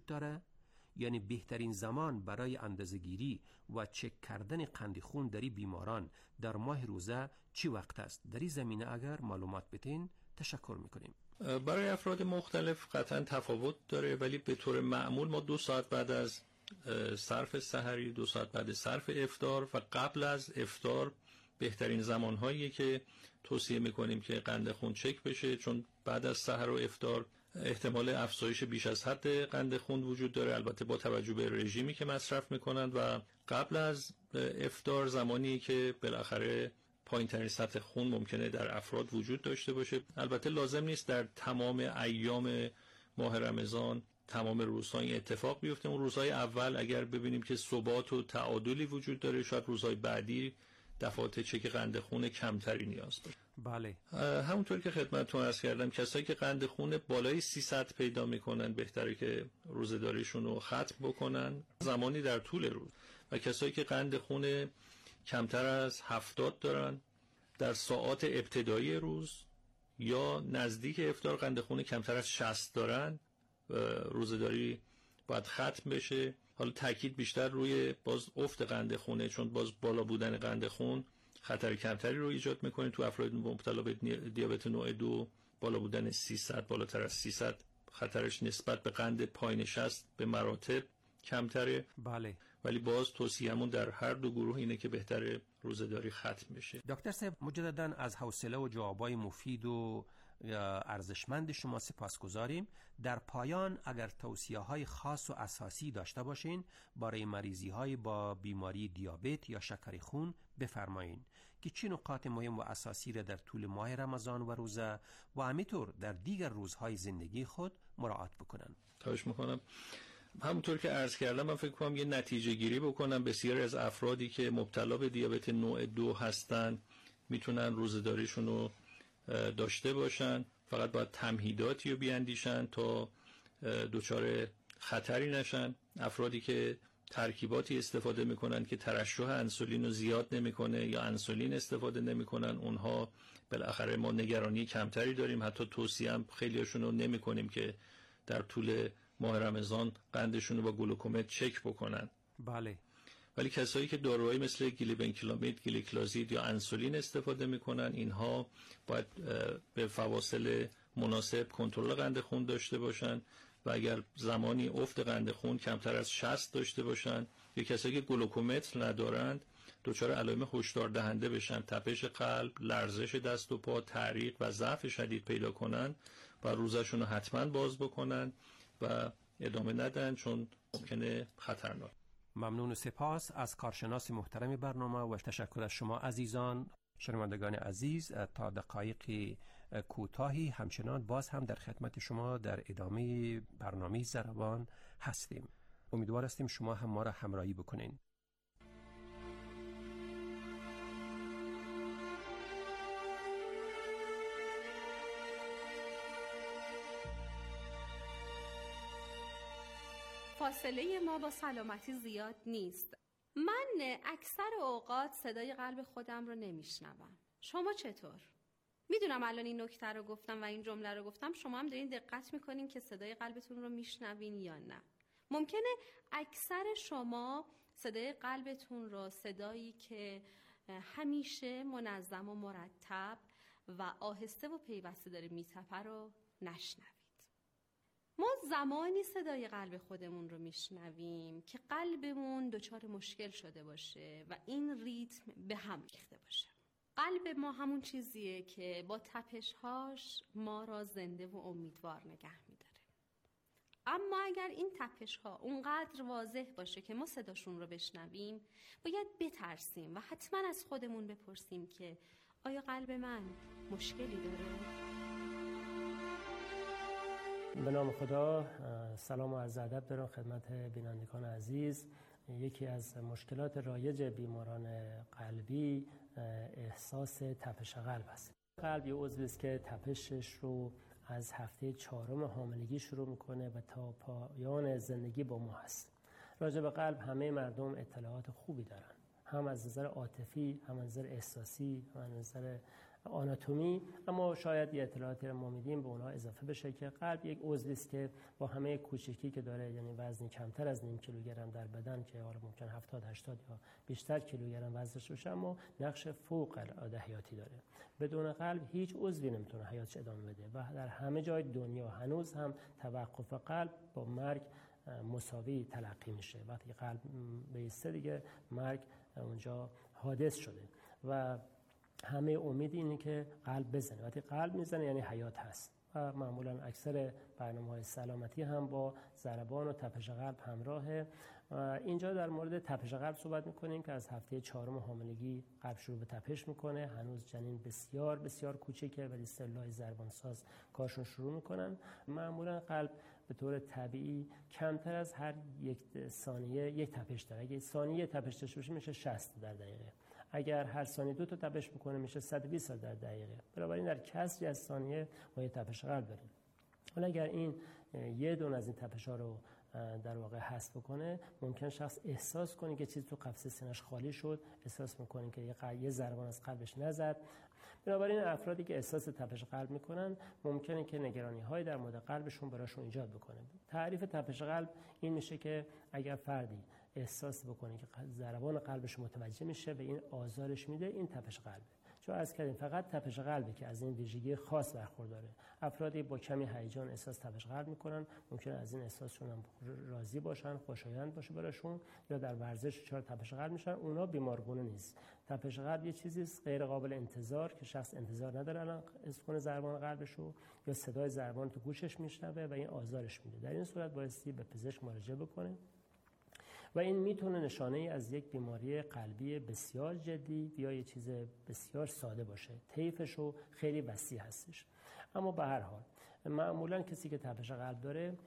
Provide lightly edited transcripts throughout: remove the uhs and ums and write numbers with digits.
داره؟ یعنی بهترین زمان برای اندازه‌گیری و چک کردن قند خون در بیماران در ماه روزه چی وقت است؟ در این زمینه اگر معلومات بدین تشکر میکنیم. برای افراد مختلف قطعا تفاوت داره، ولی به طور معمول ما 2 ساعت بعد از صرف سحری، 2 ساعت بعد صرف افطار و قبل از افطار بهترین زمانهاییه که توصیه میکنیم که قند خون چک بشه، چون بعد از سحر و افطار احتمال افزایش بیش از حد قند خون وجود داره، البته با توجه به رژیمی که مصرف میکنند. و قبل از افطار زمانی که بالاخره پایین ترین سطح خون ممکنه در افراد وجود داشته باشه. البته لازم نیست در تمام ایام ماه رمضان تمام روزها این اتفاق بیفته. اون روزهای اول اگر ببینیم که ثبات و تعادلی وجود داره، شاید روزهای بعدی دفعات چک قند خون کمتری نیاز داره. بله، همونطور که خدمتتون عرض کردم، کسایی که قند خون بالای 300 پیدا میکنن بهتره که روزه‌داریشون رو ختم بکنن زمانی در طول روز، و کسایی که قند خون کمتر از 70 دارن در ساعات ابتدایی روز یا نزدیک افطار قند خون کمتر از 60 دارن، روزه‌داری باید ختم بشه. حالا تاکید بیشتر روی باز افت قند خونه، چون باز بالا بودن قند خون خطر کمتری رو ایجاد میکنه. تو افراد مبتلا به دیابت نوع 2 بالا بودن 300 بالاتر از 300 خطرش نسبت به قند پایین 60 به مراتب کمتره. بله، ولی باز توصیه‌مون در هر دو گروه اینه که بهتره روزه‌داری ختم بشه. دکتر صاحب مجدداً از حوصله و جوابای مفید و ارزشمند شما سپاسگزاریم. در پایان اگر توصیه‌های خاص و اساسی داشته باشین برای مریضی‌های با بیماری دیابت یا شکر خون بفرمایین که چه نکات مهم و اساسی را در طول ماه رمضان و روزه و همینطور در دیگر روزهای زندگی خود مراعات بکنن. خواهش می‌کنم. همونطور که عرض کردم من فکر کنم یه نتیجه گیری بکنم. بسیاری از افرادی که مبتلا به دیابت نوع 2 هستن میتونن روزه‌داریشون رو داشته باشن، فقط باید تمهیداتی رو بیاندیشن تا دچار خطری نشن. افرادی که ترکیباتی استفاده میکنن که ترشح انسولین رو زیاد نمیکنه یا انسولین استفاده نمیکنن، اونها بالاخره ما نگرانی کمتری داریم. حتی توصیه هم خیلیاشون رو نمیکنیم که در طول ماه رمضان قندشون رو با گلوکومت چک بکنن. بله. ولی کسایی که داروهایی مثل گلیبنکلامید، گلیکلازید یا انسولین استفاده میکنن، اینها باید به فواصل مناسب کنترل قند خون داشته باشن و اگر زمانی افت قند خون کمتر از 60 داشته باشن، یا کسایی که گلوکومتر ندارند دچار علائم هشدار دهنده بشن، تپش قلب، لرزش دست و پا، تعریق و ضعف شدید پیدا کنن و روزشون رو حتما باز بکنن و ادامه ندن، چون ممکنه خطرناک. ممنون و سپاس از کارشناس محترم برنامه و تشکر از شما عزیزان. شنوندگان عزیز، تا دقایق کوتاهی همچنان باز هم در خدمت شما در ادامه برنامه ضربان هستیم. امیدوار هستیم شما هم ما را همراهی بکنین. فاصله ما با سلامتی زیاد نیست. من اکثر اوقات صدای قلب خودم رو نمیشنوم. شما چطور؟ میدونم الان این نکته رو گفتم و این جمله رو گفتم، شما هم دارین دقت میکنین که صدای قلبتون رو میشنوین یا نه. ممکنه اکثر شما صدای قلبتون رو، صدایی که همیشه منظم و مرتب و آهسته و پیوسته داره میتپه رو نشنوید. ما زمانی صدای قلب خودمون رو میشنویم که قلبمون دچار مشکل شده باشه و این ریتم به هم ریخته باشه. قلب ما همون چیزیه که با تپش‌هاش ما را زنده و امیدوار نگه میداره. اما اگر این تپش‌ها اونقدر واضح باشه که ما صداشون رو بشنویم، باید بترسیم و حتما از خودمون بپرسیم که آیا قلب من مشکلی داره؟ به نام خدا. سلام و عرض ادب دارم خدمت بینندگان عزیز. یکی از مشکلات رایج بیماران قلبی احساس تپش قلب است. قلب یه عضوی است که تپشش رو از هفته 4 حاملگی شروع میکنه و تا پایان زندگی با ما هست. راجع به قلب همه مردم اطلاعات خوبی دارن، هم از نظر عاطفی، هم از نظر احساسی، هم از نظر آناتومی، اما شاید یه اطلاعاتی رو ما میدیم به اونها اضافه بشه که قلب یک عضوی است که با همه کوچیکی که داره، یعنی وزنی کمتر از نیم کیلوگرم در بدن که حالا ممکن 70 80 یا بیشتر کیلوگرم وزنش باشه، اما نقش فوق العاده حیاتی داره. بدون قلب هیچ عضوی نمیتونه حیاتش ادامه بده و در همه جای دنیا هنوز هم توقف قلب با مرگ مساوی تلقی میشه. وقتی قلب بیسته دیگه مرگ اونجا حادث شده و همه امید اینه که قلب بزنه. وقتی قلب میزنه یعنی حیات هست و معمولا اکثر برنامه‌های سلامتی هم با ضربان و تپش قلب همراهه. اینجا در مورد تپش قلب صحبت میکنیم که از هفته 4 حاملگی قلب شروع به تپش میکنه. هنوز جنین بسیار بسیار کوچیکه ولی سلول‌های ضربانساز کارشون شروع میکنن. معمولا قلب به طور طبیعی کمتر از هر یک ثانیه یک تپش داره. اگه ثانیه تپش داشته باشه میشه 60 در دقیقه. اگر هر ثانیه 2 تا تپش میکنه میشه 120 در دقیقه. بنابراین در کسری از ثانیه ما یه تپش قلب داریم. حالا اگر این یه دونه از این تپش‌ها رو در واقع حذف بکنه، ممکن شخص احساس کنه که چیزی تو قفسه سینه‌اش خالی شد، احساس میکنه که یه ضربان از قلبش نزد. بنابراین افرادی که احساس تپش قلب میکنن ممکنه که نگرانی‌های در مورد قلبشون براشون ایجاد بکنه. تعریف تپش قلب این میشه که اگر فردی احساس بکنه که ضربان قلبش متوجه میشه و این آزارش میده، این تپش قلبه. چون عرض کردیم فقط تپش قلبه که از این ویژگی خاص برخورداره. افرادی با کمی هیجان احساس تپش قلب میکنن، ممکنه از این احساسشون هم راضی باشن، خوشایند باشه براشون، یا در ورزش چرا تپش قلب میشن. اونا بیمارگونه نیست. تپش قلب یه چیزی است غیر قابل انتظار که شخص انتظار نداره الان حس کنه ضربان قلبشو، یا صدای ضربان تو گوشش میشنوه و این آزارش میده. در این صورت بایستی به پزشک مراجعه بکنه و این میتونه نشانه ای از یک بیماری قلبی بسیار جدی یا یه چیز بسیار ساده باشه. طیفشو خیلی وسیع هستش. اما به هر حال معمولا کسی که تپش قلب داره،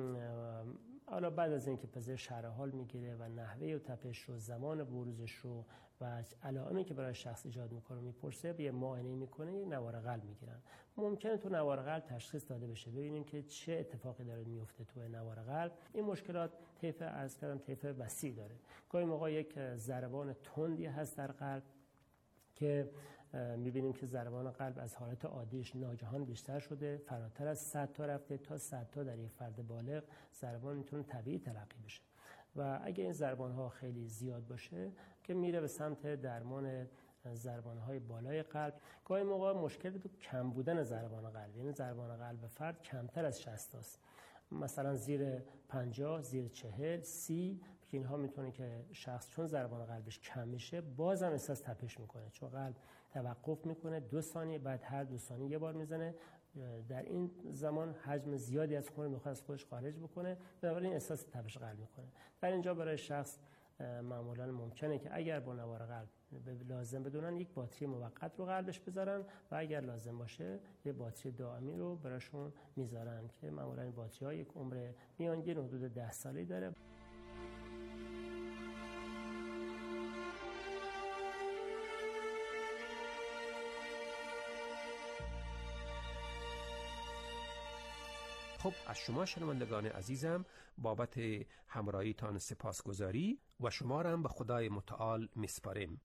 حالا بعد از اینکه پزشک شرح حال میگیره و نحوه تپش رو، زمان بروزش رو و علائمی که برای شخص ایجاد میکنه میپرسه، یه معاینه میکنه، یه نوار قلب میگیرن. ممکنه تو نوار قلب تشخیص داده بشه، ببینیم که چه اتفاقی داره میفته تو نوار قلب. این مشکلات طیف عرض کردم طیف وسیع داره. گاهی موقع یک ضربان تندی هست در قلب که میبینیم که ضربان قلب از حالت عادیش ناگهان بیشتر شده، فراتر از 100 تا رفته تا 100 تا در یک فرد بالغ ضربان میتونه طبیعی تلقی بشه و اگه این ضربان ها خیلی زیاد باشه که میره به سمت درمان ضربان های بالای قلب. گاهی موقع مشکل تو کم بودن ضربان قلب، یعنی ضربان قلب فرد کمتر از 60 است، مثلا زیر 50 زیر 40 30 که اینها میتونه که شخص چون ضربان قلبش کم میشه بازم احساس تپش میکنه، چون قلب توقف میکنه 2 ثانیه بعد هر 2 ثانیه یه بار میزنه. در این زمان حجم زیادی از خون میخواد از خودش خارج بکنه، بنابراین احساس تپش قلب میکنه. در اینجا برای شخص معمولا ممکنه که اگر با نوار قلب لازم بدونن یک باتری موقت رو قلبش بذارن و اگر لازم باشه یه باتری دائمی رو براشون میذارن که معمولا این باتری ها یک عمر میانگین حدود 10 سالی داره. خب از شما شنوندگان عزیزم بابت همراهیتان سپاسگزاری و شما را هم به خدای متعال میسپاریم.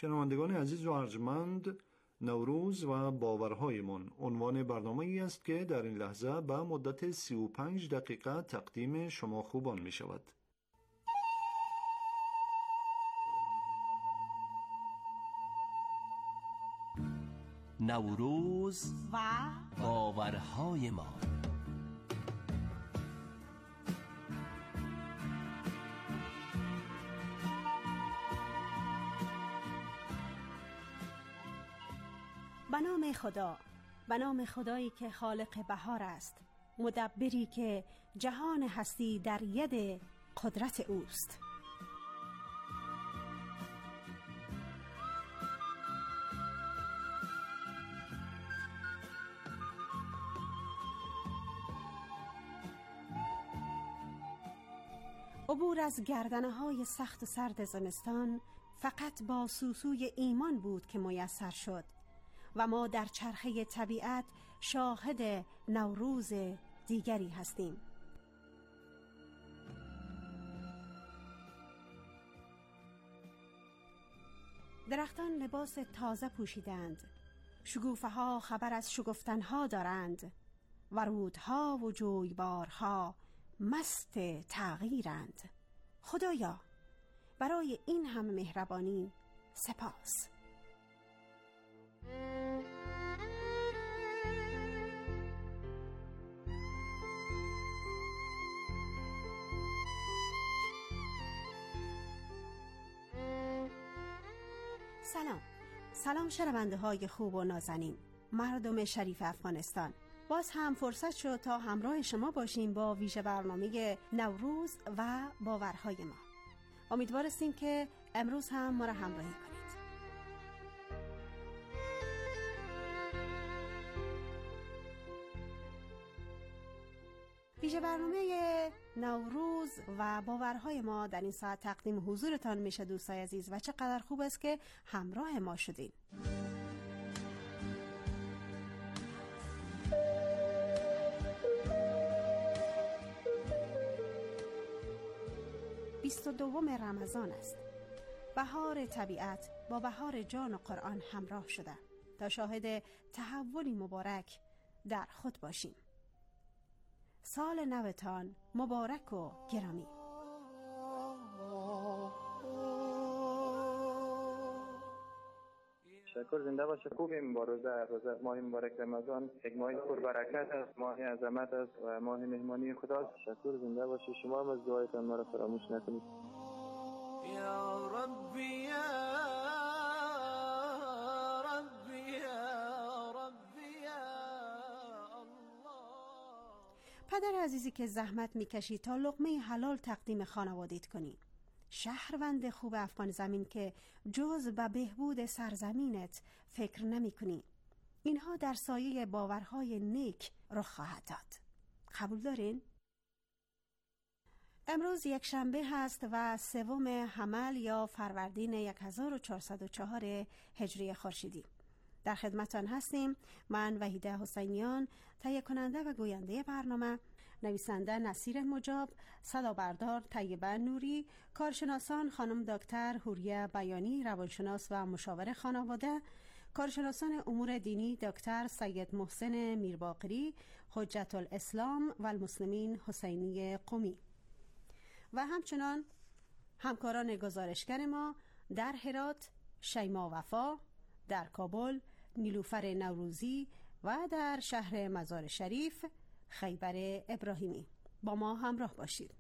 شنوندگان عزیز و ارجمند، نوروز و باورهایمان عنوان برنامه‌ای است که در این لحظه به مدت 35 دقیقه تقدیم شما خوبان می شود. نوروز و باورهای ما. به نام خدا، به نام خدایی که خالق بهار است، مدبری که جهان هستی در ید قدرت اوست. عبور از گردنه‌های سخت و سرد زمستان فقط با سوسوی ایمان بود که میسر شد و ما در چرخه طبیعت شاهد نوروز دیگری هستیم. درختان لباس تازه پوشیدند، شگوفه ها خبر از شگفتنها دارند و رودها و جویبارها مست تغییرند. خدایا برای این همه مهربانی سپاس. سلام شنونده های خوب و نازنین، مردم شریف افغانستان. باز هم فرصت شد تا همراه شما باشیم با ویژه برنامه نوروز و باورهای ما. امیدوار هستیم که امروز هم ما را همراهی کنید. ویژه برنامه نوروز و باورهای ما در این ساعت تقدیم حضورتان میشه دوستای عزیز و چقدر خوب است که همراه ما شدین. دوم رمضان است. بهار طبیعت با بهار جان و قرآن همراه شده تا شاهد تحولی مبارک در خود باشیم. سال نوتان مبارک و گرامی. شکر، زنده باشه. خوبیم با روزه ماه مبارک رمضان. یک ماه پربرکت است، ماه عظمت است و ماه مهمانی خداست. شکر، زنده باشه. شما هم از دعایتان ما را فراموش نکنید. یا ربی یا ربی یا ربی یا الله. پدر عزیزی که زحمت میکشی تا لقمه حلال تقدیم خانواده‌ات کنی، شهروند خوب افغان زمین که جز به بهبود سرزمینت فکر نمی کنی، اینها در سایه باورهای نیک رخ خواهد داد. قبول دارین؟ امروز یک شنبه هست و 3 حمل یا فروردین 1404 هجری خورشیدی. در خدمتان هستیم. من وحیده حسینیان، تهیه کننده و گوینده برنامه، نویسنده نصیر مجاب، صدابردار طیبه نوری، کارشناسان خانم دکتر حوریه بیانی روانشناس و مشاور خانواده، کارشناسان امور دینی دکتر سید محسن میرباقری، حجت الاسلام و المسلمین حسینی قمی و همچنان همکاران گزارشگر ما در هرات شیما وفا، در کابل نیلوفر نوروزی و در شهر مزار شریف خیبر ابراهیمی. با ما همراه باشید.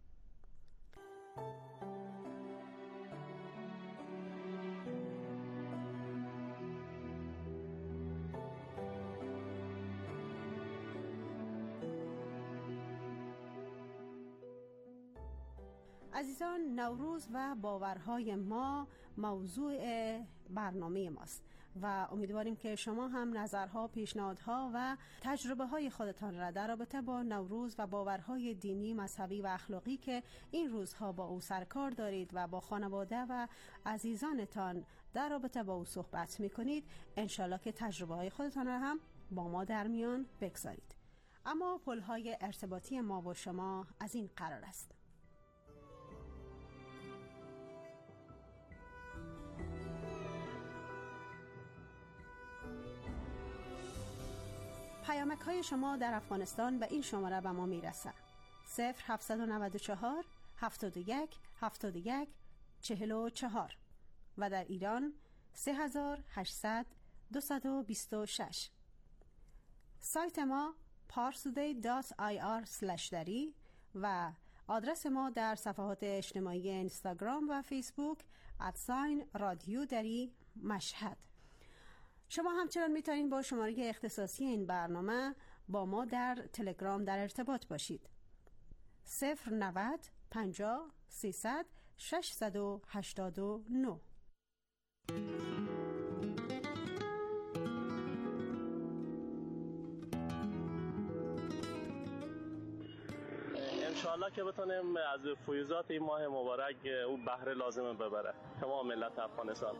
عزیزان، نوروز و باورهای ما موضوع برنامه ماست و امیدواریم که شما هم نظرها، پیشنهادها و تجربه های خودتان را در رابطه با نوروز و باورهای دینی، مذهبی و اخلاقی که این روزها با او سرکار دارید و با خانواده و عزیزانتان در رابطه با او صحبت میکنید، انشالله که تجربه های خودتان را هم با ما در میان بگذارید. اما پلهای ارتباطی ما با شما از این قرار است. پیامک های شما در افغانستان به این شماره به ما میرسه: 0794 71 71 44 و در ایران 3800 226. سایت ما parstoday.ir/dari و آدرس ما در صفحات اجتماعی اینستاگرام و فیسبوک @رادیو دری مشهد. شما همچنان میتونید با شماره اختصاصی این برنامه با ما در تلگرام در ارتباط باشید. 090 50 300 689. انشاءالله که بتونیم از فیوزات این ماه مبارک او بهره لازم ببره تمام ملت افغانستان.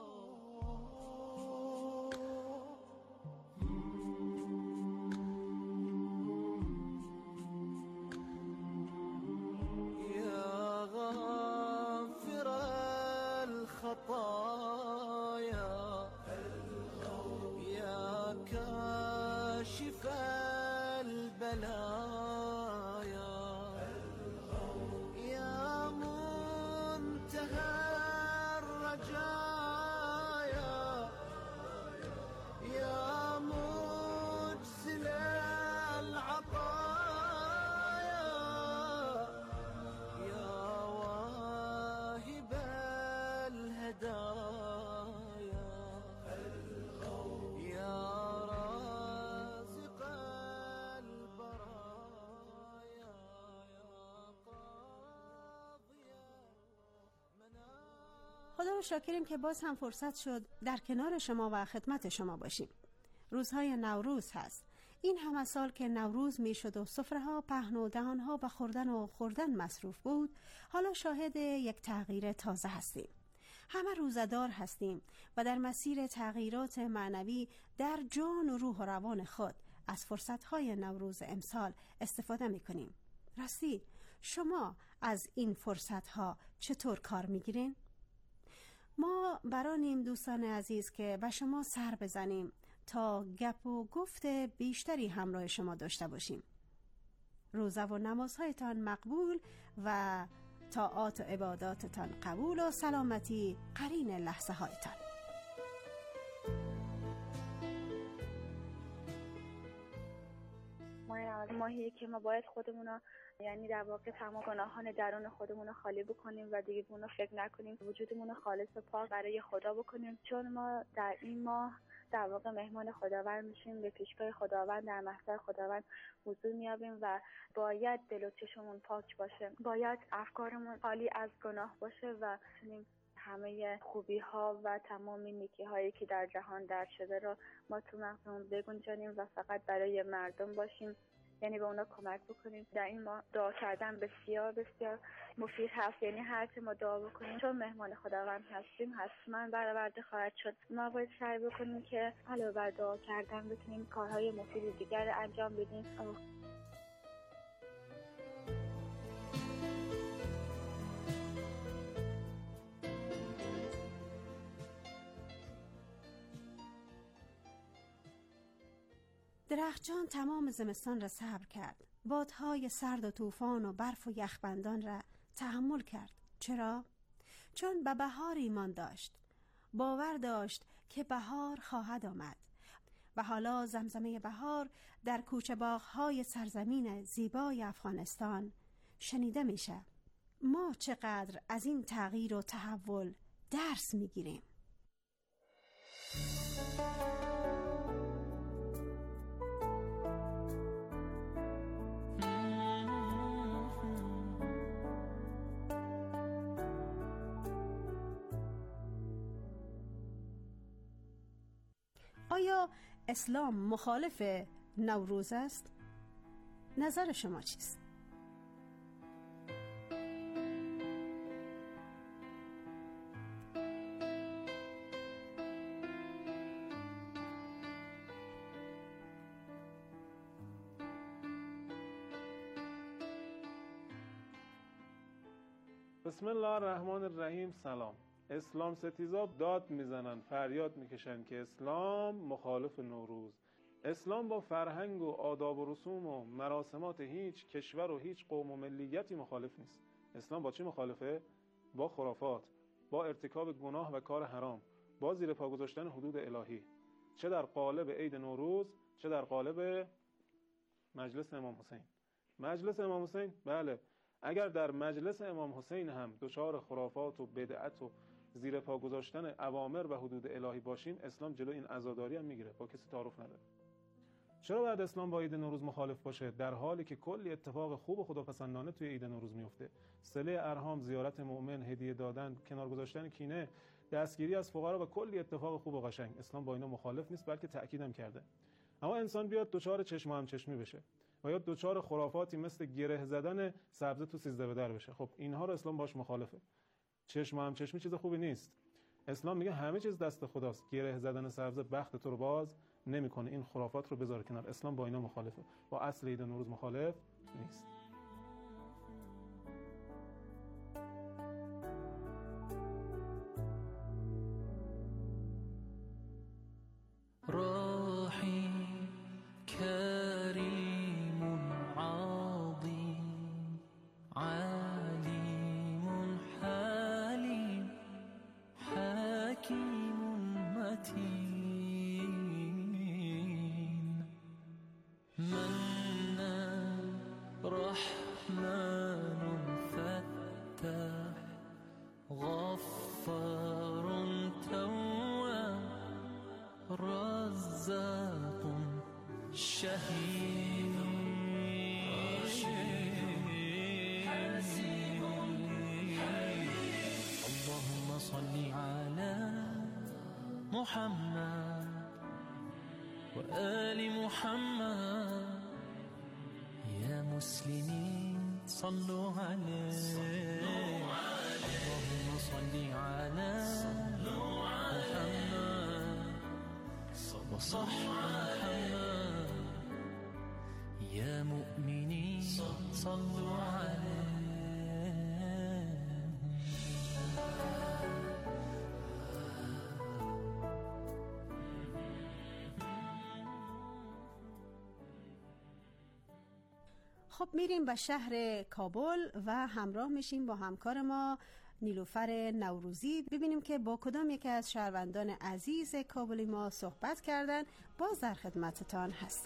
خدا رو شاکریم که باز هم فرصت شد در کنار شما و خدمت شما باشیم. روزهای نوروز هست. این همه سال که نوروز می شد و سفره ها پهن و دهان ها به خوردن مصروف بود، حالا شاهد یک تغییر تازه هستیم. همه روزدار هستیم و در مسیر تغییرات معنوی در جان و روح و روان خود از فرصتهای نوروز امسال استفاده می کنیم. راستی شما از این فرصتها چطور کار می گیرین؟ ما برانیم دوستان عزیز که به شما سر بزنیم تا گپ و گفت بیشتری همراه شما داشته باشیم. روزه و نمازهایتان مقبول و طاعات و عباداتتان قبول و سلامتی قرین لحظه هایتان. ماهیه که ما باید خودمون یعنی در واقع تمام گناهان درون خودمون رو خالی بکنیم و دیگه اونو فکر نکنیم، وجودمون رو خالص و پاک برای خدا بکنیم، چون ما در این ماه در واقع مهمان خداوند میشیم، به پیشگاه خداوند در محضر خداوند حضور میابیم و باید دل و چشممون پاک باشه، باید افکارمون خالی از گناه باشه و بتونیم همه خوبی ها و تمام نیکی هایی که در جهان در شده رو ما تو مغزمون بگنجانیم و فقط برای مردم باشیم، یعنی به اونا کمک بکنیم. در این ما دعا کردن بسیار بسیار مفید هست، یعنی هر چه ما دعا بکنیم چون مهمان خداوند هستیم حتما برآورده خواهد شد. ما باید سعی بکنیم که علاوه بر دعا کردن بتونیم کارهای مفید دیگر انجام بدیم. درخشان تمام زمستان را صبر کرد. بادهای سرد و طوفان و برف و یخبندان را تحمل کرد. چرا؟ چون به بهار ایمان داشت. باور داشت که بهار خواهد آمد. و حالا زمزمه بهار در کوچه باغ‌های سرزمین زیبای افغانستان شنیده میشه. ما چقدر از این تغییر و تحول درس میگیریم. آیا اسلام مخالف نوروز است؟ نظر شما چیست؟ بسم الله الرحمن الرحیم. سلام. اسلام ستیزا داد میزنن، فریاد میکشن که اسلام مخالف نوروز. اسلام با فرهنگ و آداب و رسوم و مراسمات هیچ کشور و هیچ قوم و ملیتی مخالف نیست. اسلام با چی مخالفه؟ با خرافات، با ارتکاب گناه و کار حرام، با زیر پا گذاشتن حدود الهی، چه در قالب عید نوروز چه در قالب مجلس امام حسین. مجلس امام حسین، بله، اگر در مجلس امام حسین هم دچار خرافات و بدعت و زیر پا گذاشتن اوامر و حدود الهی باشیم، اسلام جلو این عزاداری هم میگیره، با کسی تعارف نداره. چرا باید اسلام با عید نوروز مخالف باشه در حالی که کلی اتفاق خوب و خداپسندانه توی عید نوروز میفته؟ صله ارحام، زیارت مؤمن، هدیه دادن، کنار گذاشتن کینه، دستگیری از فقرا و کلی اتفاق خوب و قشنگ. اسلام با اینا مخالف نیست، بلکه تأکیدم کرده. اما انسان بیاد دچار چشم هم چشمی بشه و یا دچار خرافاتی مثل گره زدن سبزه تو 13 به در بشه، خب اینها رو اسلام باش مخالفه. چشم هم چشمی چیز خوبی نیست. اسلام میگه همه چیز دست خداست. گره زدن سبزه بخت تو رو باز نمیکنه. این خرافات رو بذار کنار. اسلام با اینا مخالفه. با اصل عید نوروز مخالف نیست. راحي كريم عظيم عليم حليم حكيم متين منان رحمن فتاح غفار تواب رزاق شهيد اللهم صل على محمد وآل محمد يا مسلمين صلوا عليه اللهم صل على محمد وصح محمد يا مؤمنين صلوا عليه. خب میریم به شهر کابل و همراه میشیم با همکار ما نیلوفر نوروزی ببینیم که با کدام یکی از شهروندان عزیز کابلی ما صحبت کردن. باز در خدمتتان هست.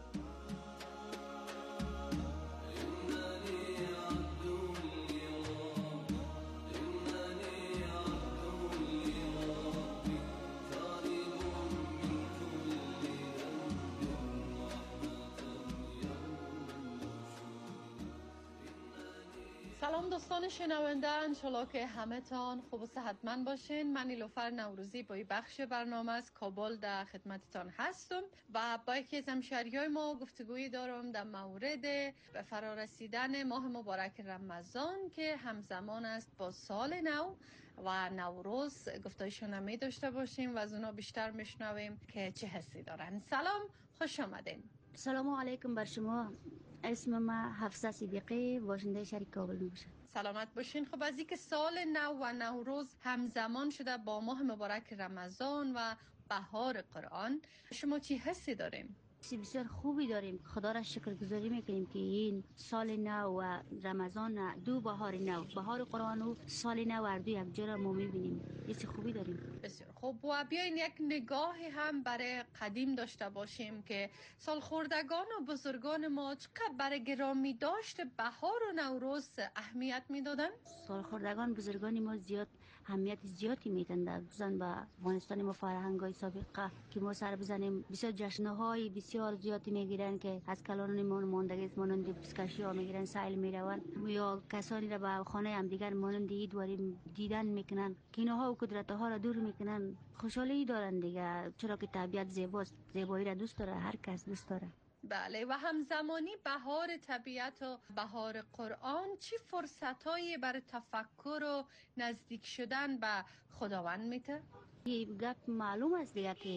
سلام دوستان شنونده، انشالله که همه تان خوب و صحتمند باشین. من نیلوفر نوروزی با این بخش برنامه از کابل در خدمتتان هستم و با یکی از همشهریای ما گفتگویی دارم در مورد به فرارسیدن ماه مبارک رمضان که همزمان است با سال نو و نوروز. گفتگویشون می داشته باشیم و از اونا بیشتر میشنویم که چه حسی دارن. سلام، خوش آمدین. سلام علیکم بر شما. اسم ما حفصه صدیقی، باشنده شهر کابل میباشم. سلامت باشین. خب از اینکه سال نو و نوروز همزمان شده با ماه مبارک رمضان و بهار قرآن، شما چی حسی دارین؟ بسیار خوبی داریم. خدا را شکرگزاری میکنیم که این سال نو و رمضان دو بهار نو، بهار قرآن و سال نو هر دو یک جا را ما میبینیم. چیز خوبی داریم. بسیار خوب. و بیاین یک نگاهی هم برای قدیم داشته باشیم که سالخوردگان و بزرگان ما چقدر برای گرامی داشت بهار و نوروز اهمیت میدادن. سالخوردگان بزرگان ما زیاد اهمیت زیادی میدن بزن به افغانستان ما. فرهنگ‌های سابقه که ما سر بزنیم بسیار جشن‌های بسیار زیادی میگیرن که از کلان ما ماندگی است، مانند پیشکشی ها میگیرن، سیل میرون یا کسانی را به خانه هم دیگر مانند عید وارد دیدن میکنن که اینها و قدرت ها را دور میکنن. خوشحالی دارن دیگه، چرا که طبیعت زیباست، زیبایی را دوست داره، هر کس دوست داره. بله، و همزمانی بهار طبیعت و بهار قرآن چی فرصتایی برای تفکر و نزدیک شدن به خداوند میده؟ یه گپ معلوم است دیگه که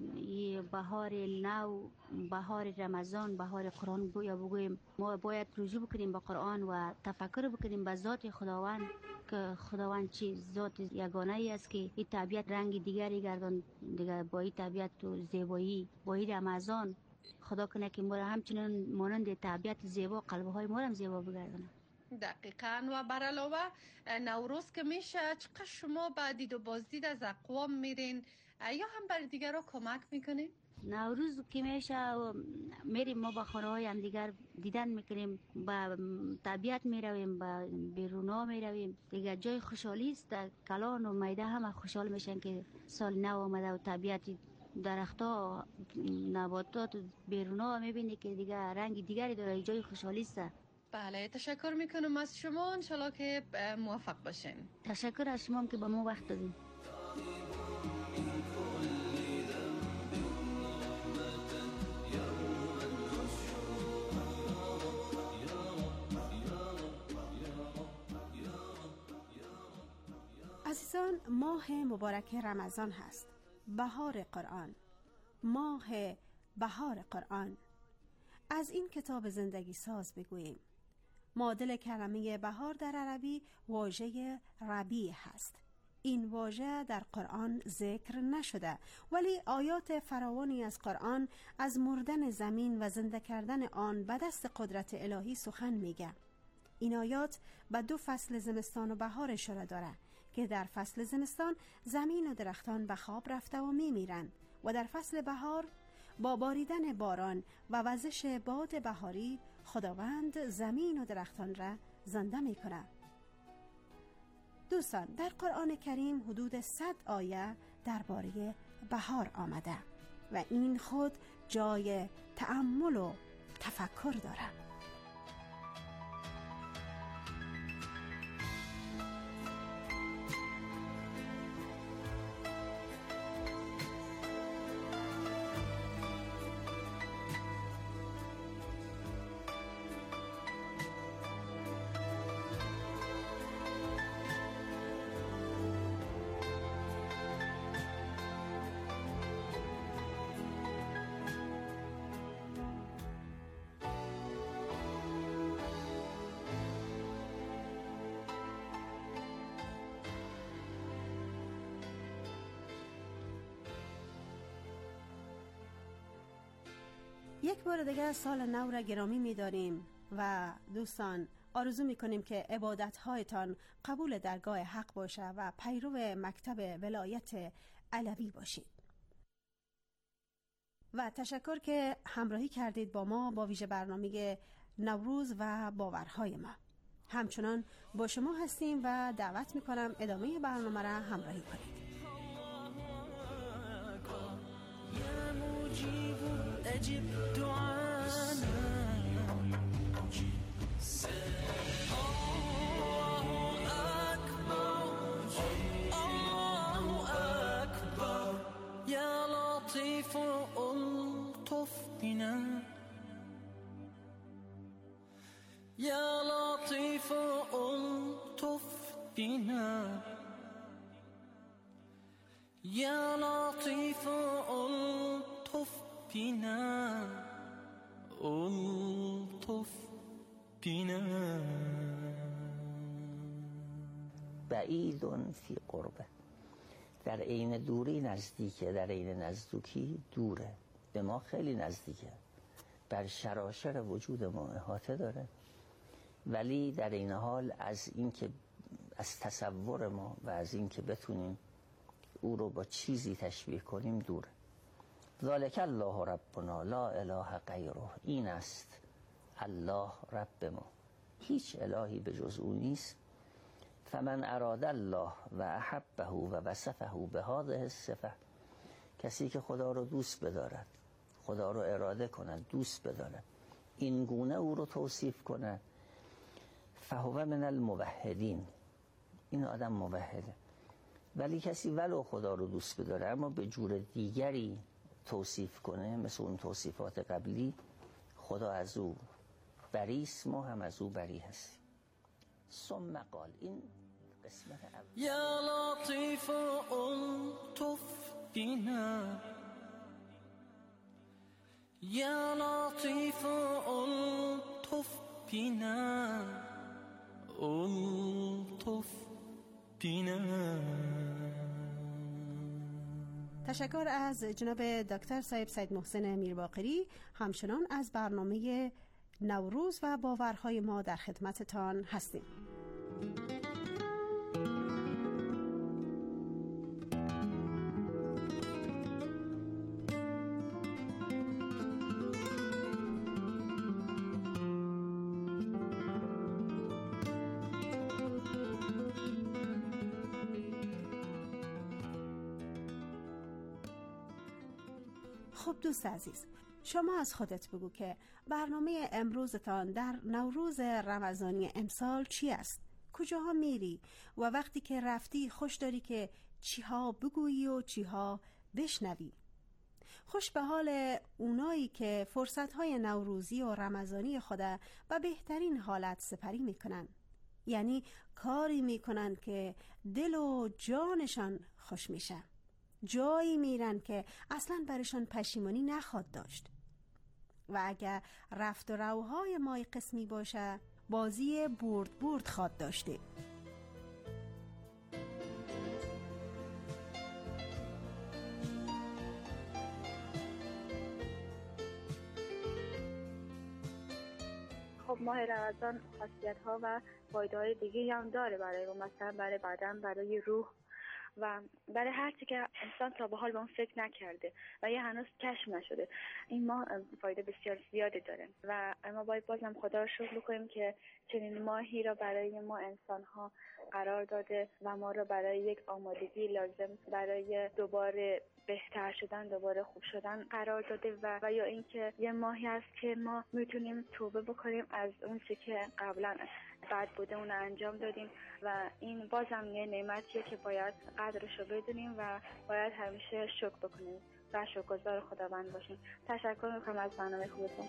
یه بهار نو، بهار رمضان، بهار قرآن یا بگویم ما باید رجوع بکنیم به قرآن و تفکر بکنیم به ذات خداوند که خداوند چی ذات یگانه ای است که این طبیعت رنگ دیگری گردان دیگه. با این طبیعت و زیبایی، با این رمضان خدا کنه که ما را همچنان مانند طبیعت زیبا قلب‌های ما را زیبا بگردونه. دقیقاً. و بر علاوه نوروز که میشه چقدر شما با دید و بازدید از اقوام میرین یا هم بر دیگر رو کمک میکنین؟ نوروز که میشه میریم ما با خانه های هم دیگر دیدن میکنیم، با طبیعت میرویم، با بیرونا میرویم دیگر. جای خوشحالی است. کلان و میده هم خوشحال میشن که سال نو آمده و طبیعت درختها نباتات بیرونا میبینی که دیگر رنگ دیگری داره. جای خوشحالی است. بله تشکر میکنم از شما. انشالله که موفق باشین. تشکر از شما که با ما وقت دادین. عزیزان، ماه مبارک رمضان هست. بهار قرآن، ماه بهار قرآن. از این کتاب زندگی ساز بگوییم. معادل کلمه بهار در عربی واژه ربیع هست. این واژه در قرآن ذکر نشده، ولی آیات فراوانی از قرآن از مردن زمین و زنده کردن آن به دست قدرت الهی سخن میگه. این آیات به 2 فصل زمستان و بهار اشاره داره که در فصل زمستان زمین و درختان به خواب رفته و میمیرند و در فصل بهار با باریدن باران و وزش باد بهاری خداوند زمین و درختان را زنده میکنه. دوستان، در قرآن کریم حدود 100 آیه درباره بهار آمده و این خود جای تأمل و تفکر داره. یک بار دیگر سال نو را گرامی می‌داریم و دوستان آرزو می‌کنیم که عبادت‌هایتان قبول درگاه حق باشه و پیرو مکتب ولایت علوی باشید. و تشکر که همراهی کردید با ما با ویژه برنامه نوروز و باورهای ما. همچنان با شما هستیم و دعوت می‌کنم ادامه برنامه را همراهی کنید. أجب دعانا الله أكبر الله أكبر يا لطيف ألطف بنا يا لطيف ألطف بنا يا لطيف ألطف بنا ألطف بنا بعید فی قربه، در عین دوری نزدیکه، در عین نزدیکی دوره. به ما خیلی نزدیکه، بر شراشر وجود ما احاطه داره، ولی در این حال از اینکه از تصور ما و از اینکه بتونیم او رو با چیزی تشبیه کنیم دوره. ذالک الله ربنا لا اله غیره، این است الله رب ما، هیچ الهی به جز او نیست. فمن اراد الله و احبه و وصفه به هذه الصفه، کسی که خدا رو دوست بدارد، خدا رو اراده کند، دوست بدارد، این گونه او رو توصیف کند، فهو من الموحدین، این آدم موحده. ولی کسی ولو خدا رو دوست بداره اما به جور دیگری توصیف کنه، مثل اون توصیفات قبلی، خدا از او بری است، ما هم از او بری هستیم. ثم قال، این قسمت اول. یا لطیف الطف بنا یا لطیف الطف بنا الطف بنا تشکر از جناب دکتر صاحب سید محسن میرباقری، همچنان از برنامه نوروز و باورهای ما در خدمتتان هستیم. خب دوست عزیز، شما از خودت بگو که برنامه امروزتان در نوروز رمضانی امسال چی است؟ کجاها میری؟ و وقتی که رفتی خوش داری که چیها بگویی و چیها بشنوی؟ خوش به حال اونایی که فرصتهای نوروزی و رمضانی خود به بهترین حالت سپری میکنن، یعنی کاری میکنن که دل و جانشان خوش میشه، جایی میرن که اصلا برشان پشیمانی نخواد داشت. و اگر رفت و روهای مای قسمی باشه، بازی برد خواد داشته. خب ماه رمضان خاصیت‌ها و فایده‌های دیگه هم داره برای ما، مثلا برای بدن، برای روح و برای هر چی که انسان تا به حال به اون فکر نکرده و یا هنوز کشف نشده. این ماه فایده بسیار زیادی داره و ما باید بازم خدا رو شکر بکنیم که چنین ماهی را برای ما انسان‌ها قرار داده و ما را برای یک آمادگی لازم برای دوباره بهتر شدن، دوباره خوب شدن قرار داده و یا اینکه یه ماهی است که ما میتونیم توبه بکنیم از اون چیزی که قبلا بد بوده اون انجام دادیم و این بازم یه نعمتیه که باید قدرش رو بدونیم و باید همیشه شکر بکنیم و شکرگزار خداوند باشیم. تشکر میکنم از برنامه خوبتون.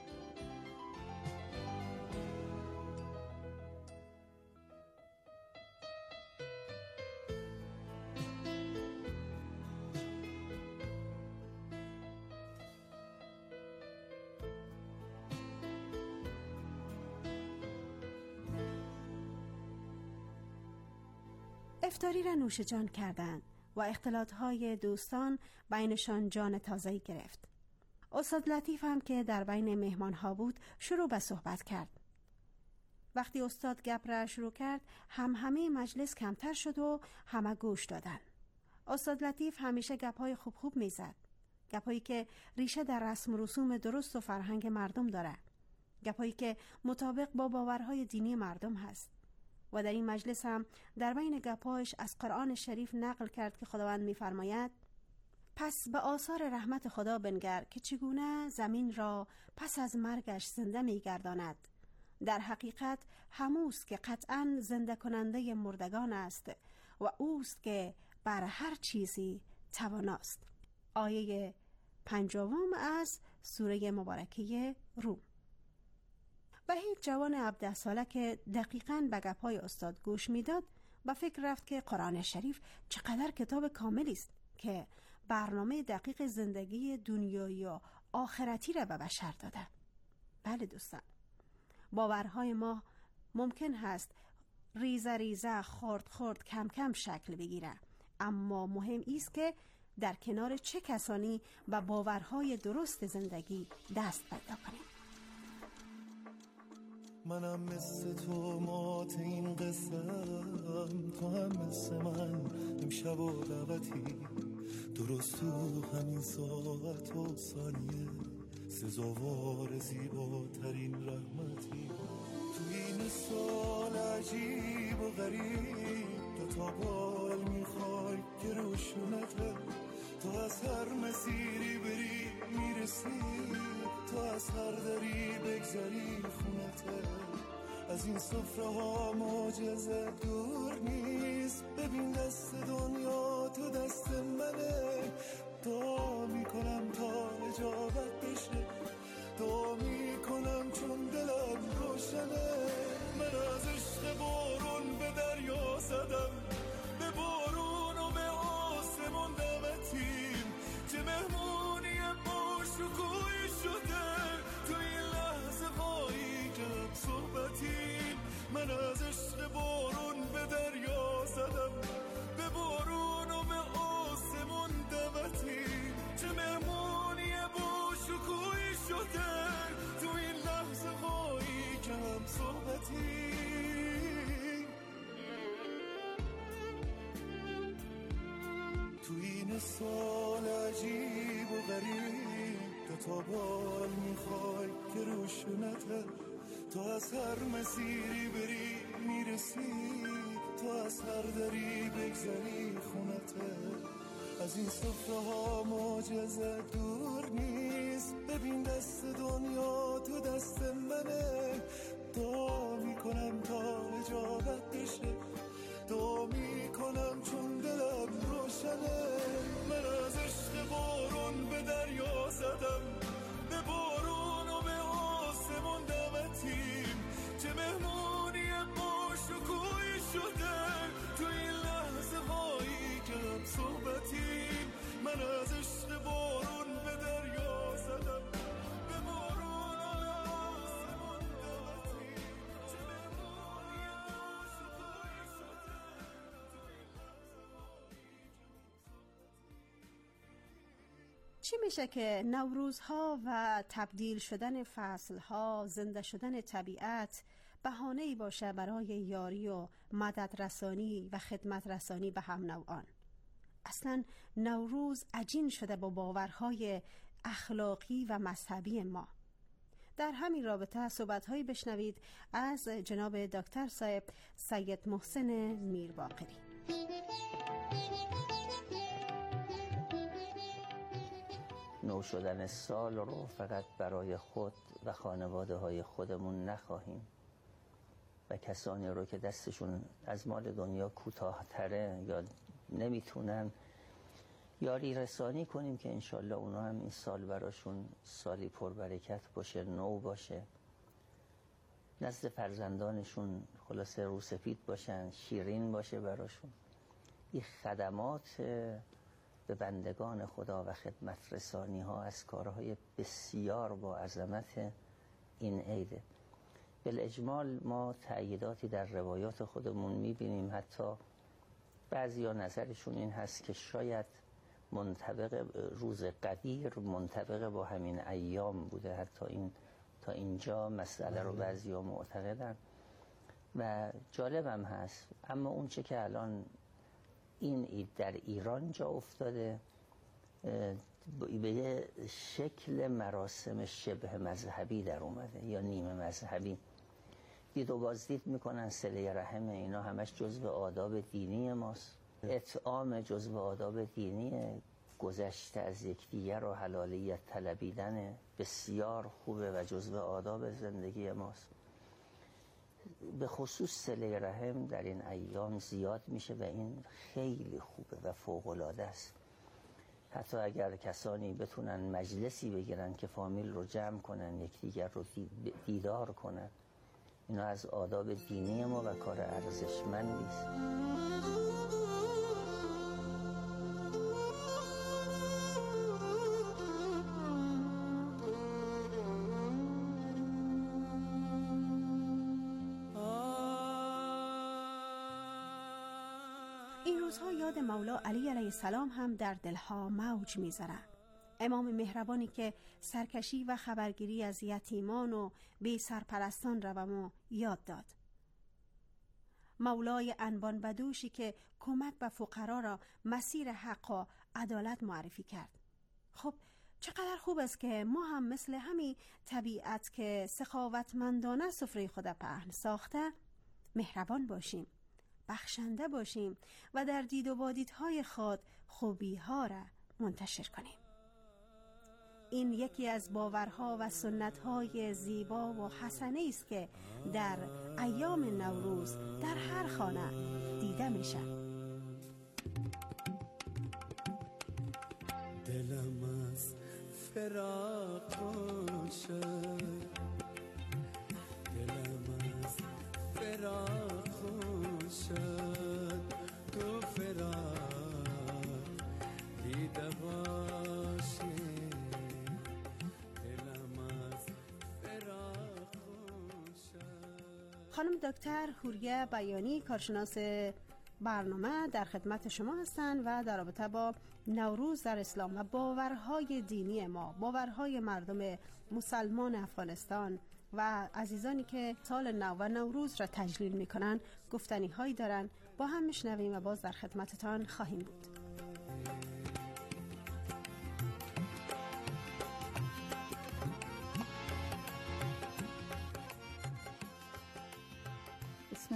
افطاری را نوش جان کردند و اختلاط‌های دوستان بینشان جان تازه‌ای گرفت. استاد لطیف هم که در بین مهمان‌ها بود شروع به صحبت کرد. وقتی استاد گپ را شروع کرد، همه مجلس کمتر شد و همه گوش دادن. استاد لطیف همیشه گپ‌های خوب میزد. گپ‌هایی که ریشه در رسم و رسوم درست و فرهنگ مردم داره. گپ‌هایی که مطابق با باورهای دینی مردم هست. و در این مجلس هم در بین گپاش از قرآن شریف نقل کرد که خداوند می‌فرماید: پس به آثار رحمت خدا بنگر که چگونه زمین را پس از مرگش زنده می‌گرداند. در حقیقت هموست که قطعاً زنده کننده مردگان است و اوست که بر هر چیزی تواناست. آیه 50 از سوره مبارکه روم. و هیچ جوان 17 ساله که دقیقاً به گپ‌های استاد گوش میداد به فکر رفت که قرآن شریف چقدر کتاب کاملی است که برنامه دقیق زندگی دنیایی و آخرتی را به بشر داده. بله دوستان، باورهای ما ممکن هست ریزه خرد کم کم شکل بگیره، اما مهم است که در کنار چه کسانی به باورهای درست زندگی دست پیدا کنیم. منم مثل تو مات این قسم، تو هم مثل من امشب و دعوتی، درست تو همین ساعت و ثانیه سزاوار زیباترین رحمتی. تو این سال عجیب و غریب تا بال میخوای که روشونته، تو از هر مسیری بری میرسی، تو از هر دری بگذری خونته. از این سفره ها معجزه دور نیست، ببین دست دنیا تو دست منه. دعا میکنم تا اجابت بشه، دعا میکنم چون دلم روشنه. من از عشق بارون به دریا زدم، به بارون و به آسمون دمتیم، چه مهمونی با شکوهی شده تو این لحظه هایی که صحبتیم. من از عشق بارون به دریا تو این سال عجیب و غریب تا بال میخوای که روشونته، تو از هر مسیری بری میرسی، تو از هر دری بگذری خونته. از این سفره ها معجزه دور نیست، ببین دست دنیا تو دست منه. دعا میکنم تا اجابت بشه، دعا میکنم چون دلم روشنه. من از عشق بارون به دریا زدم، به بارون و به آسمون دمتیم، چه مهمونی با شکوهی شده تو این لحظه هایی که هم صحبتیم. من از عشق بارون به دریا زدم، به بارون و به آسمون دمتیم، چه مهمونی با شکوهی شده تو این لحظه هایی که چی میشه که نوروزها و تبدیل شدن فصلها، زنده شدن طبیعت بهانه‌ای باشه برای یاری و مدد رسانی و خدمت رسانی به هم نوعان؟ اصلا نوروز عجین شده با باورهای اخلاقی و مذهبی ما. در همین رابطه صحبت‌هایی بشنوید از جناب دکتر صاحب سید محسن میرباقری. نو شدن سال رو فقط برای خود و خانواده های خودمون نخواهیم و کسانی رو که دستشون از مال دنیا کوتاه‌تره یا نمیتونن یاری رسانی کنیم که انشالله اونا هم این سال براشون سالی پربرکت باشه، نو باشه، نزد فرزندانشون خلاصه روسفید باشن، شیرین باشه براشون. این خدمات به بندگان خدا و خدمت رسانی ها از کارهای بسیار با عظمت این عیده. بالاجمال ما تأییداتی در روایات خودمون میبینیم، حتی بعضی ها نظرشون این هست که شاید منطبق روز قدیر منطبق با همین ایام بوده، حتی این تا اینجا مسئله رو بعضی ها معتقدن و جالبم هست. اما اون چه که الان این عید در ایران جا افتاده به یه شکل مراسم شبه مذهبی در اومده یا نیمه مذهبی. دید و بازدید میکنن، صله رحم، اینا همش جزو آداب دینی ماست. اطعام جزو آداب دینی، گذشته از یکدیگر و حلالیت طلبیدن بسیار خوبه و جزو آداب زندگی ماست. به خصوص صله رحم در این ایام زیاد میشه و این خیلی خوبه و فوق‌العاده است. حتی اگر کسانی بتونن مجلسی بگیرن که فامیل رو جمع کنن، یکدیگر رو دیدار کنن، اینا از آداب دینی ما و کار ارزشمندی است. این روزها یاد مولا علی علیه السلام هم در دلها موج می‌زنه. امام مهربانی که سرکشی و خبرگیری از یتیمان و بی سرپرستان را به ما یاد داد. مولای انبان بدوشی که کمک به فقرا را مسیر حق و عدالت معرفی کرد. خب چقدر خوب است که ما هم مثل همین طبیعت که سخاوتمندانه سفره خود پهن ساخته مهربان باشیم، بخشنده باشیم و در دید و بادیدهای خود خوبی ها را منتشر کنیم. این یکی از باورها و سنت‌های زیبا و حسنه است که در ایام نوروز در هر خانه دیده میشه. دلم از فراق شد، دلم از فراق شد، تو فراق دیده باشی. خانم دکتر حوریه بیانی، کارشناس برنامه، در خدمت شما هستند و در رابطه با نوروز در اسلام و باورهای دینی ما، باورهای مردم مسلمان افغانستان و عزیزانی که سال نو و نوروز را تجلیل میکنن گفتنی هایی دارن. با هم میشنویم و باز در خدمتتان خواهیم بود.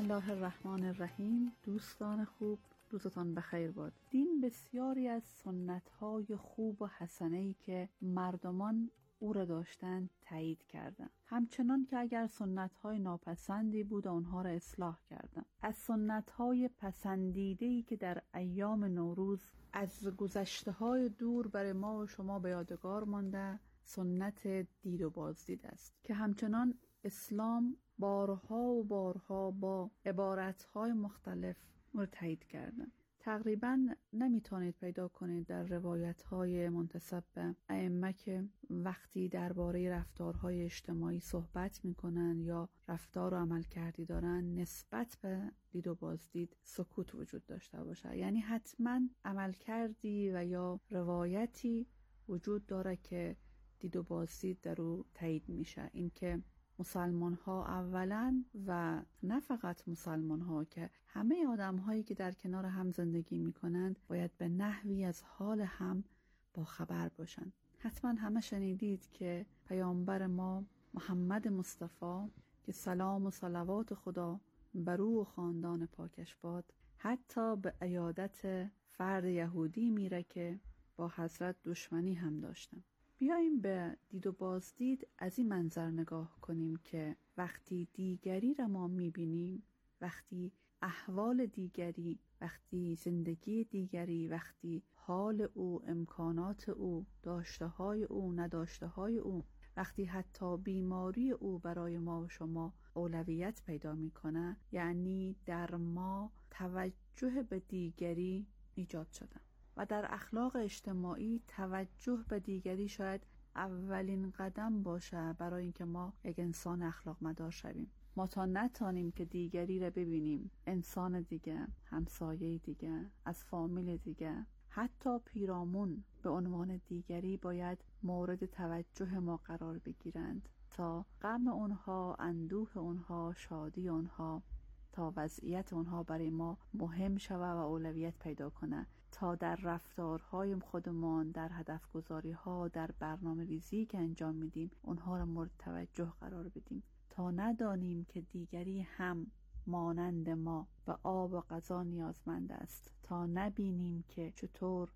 الله الرحمن الرحیم. دوستان خوب، روزتان بخیر باد. دین بسیاری از سنت‌های خوب و حسنه‌ای که مردمان او را داشتند تایید کردند، همچنان که اگر سنت‌های ناپسندی بود آنها را اصلاح کردند. از سنت‌های پسندیده‌ای که در ایام نوروز از گذشته‌های دور برای ما و شما به یادگار مانده، سنت دید و بازدید است که همچنان اسلام بارها و بارها با عبارت‌های مختلف او را تایید کردند. تقریباً نمیتونید پیدا کنید در روایت‌های منتسب به ائمه که وقتی درباره رفتارهای اجتماعی صحبت میکنن یا رفتار و عمل کردی دارن نسبت به دید و بازدید سکوت وجود داشته باشه. یعنی حتما عمل کردی و یا روایتی وجود داره که دید و بازدید در او تایید میشه. این که مسلمان ها اولا و نه فقط مسلمان ها که همه آدم هایی که در کنار هم زندگی می کنند باید به نحوی از حال هم با خبر باشند. حتما همه شنیدید که پیامبر ما محمد مصطفی که سلام و صلوات خدا بر او و خاندان پاکش باد حتی به عیادت فرد یهودی میره که با حضرت دشمنی هم داشتن. بیاییم به دید و بازدید از این منظر نگاه کنیم که وقتی دیگری را ما میبینیم، وقتی احوال دیگری، وقتی زندگی دیگری، وقتی حال او، امکانات او، داشته های او، نداشته های او، وقتی حتی بیماری او برای ما و شما اولویت پیدا میکنه، یعنی در ما توجه به دیگری ایجاد شده. و در اخلاق اجتماعی توجه به دیگری شاید اولین قدم باشه برای اینکه ما یک انسان اخلاق مدار شویم. ما تا نتانیم که دیگری را ببینیم، انسان دیگه، همسایه دیگه، از فامیل دیگه، حتی پیرامون به عنوان دیگری باید مورد توجه ما قرار بگیرند تا غم اونها، اندوه اونها، شادی اونها، تا وضعیت اونها برای ما مهم شود و اولویت پیدا کنه، تا در رفتارهای خودمان، در هدف گذاری ها، در برنامه ریزی که انجام میدیم اونها را مورد توجه قرار بدیم، تا ندانیم که دیگری هم مانند ما به آب و غذا نیازمند است، تا نبینیم که چطور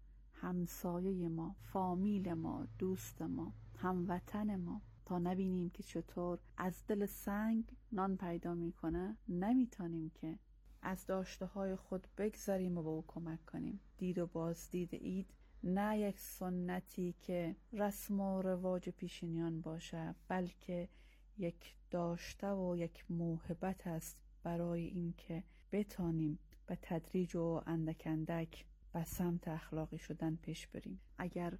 همسایه ما، فامیل ما، دوست ما، هموطن ما، تا نبینیم که چطور از دل سنگ نان پیدا میکنه، نمیتونیم که از داشته های خود بگذاریم و به او کمک کنیم. دید و بازدید عید نه یک سنتی که رسم و رواج پیشینیان باشه، بلکه یک داشته و یک موهبت است برای اینکه بتانیم به تدریج و اندک اندک به سمت اخلاقی شدن پیش بریم. اگر